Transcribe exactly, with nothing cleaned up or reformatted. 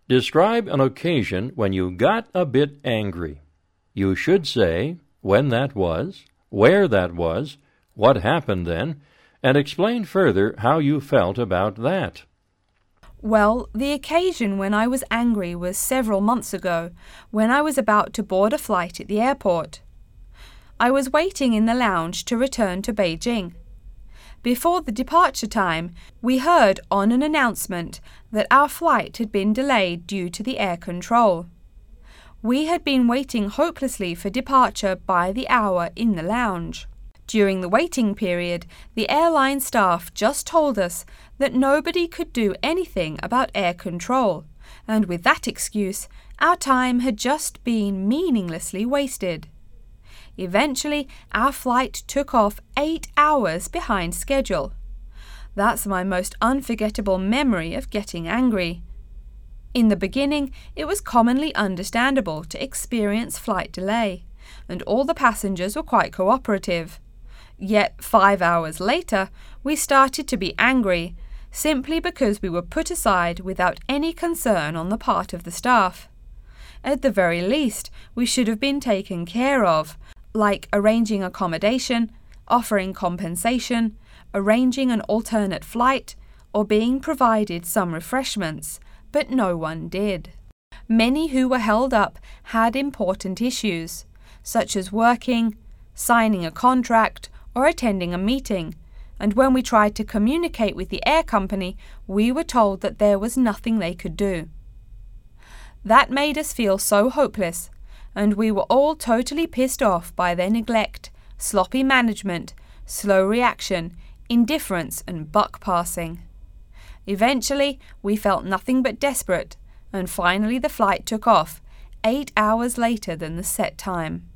Describe an occasion when you got a bit angry. You should say when that was, where that was, what happened then, and explain further how you felt about that. Well, the occasion when I was angry was several months ago, when I was about to board a flight at the airport. I was waiting in the lounge to return to Beijing. Before the departure time, we heard on an announcement that our flight had been delayed due to the air control. We had been waiting hopelessly for departure by the hour in the lounge. During the waiting period, the airline staff just told us that nobody could do anything about air control, and with that excuse, our time had just been meaninglessly wasted. Eventually, our flight took off eight hours behind schedule. That's my most unforgettable memory of getting angry. In the beginning, it was commonly understandable to experience flight delay, and all the passengers were quite cooperative. Yet five hours later, we started to be angry, simply because we were put aside without any concern on the part of the staff. At the very least, we should have been taken care of, like arranging accommodation, offering compensation, arranging an alternate flight, or being provided some refreshments, but no one did. Many who were held up had important issues, such as working, signing a contract, or attending a meeting, and when we tried to communicate with the air company, we were told that there was nothing they could do. That made us feel so hopeless, and we were all totally pissed off by their neglect, sloppy management, slow reaction, indifference, and buck passing. Eventually, we felt nothing but desperate, and finally the flight took off, eight hours later than the set time.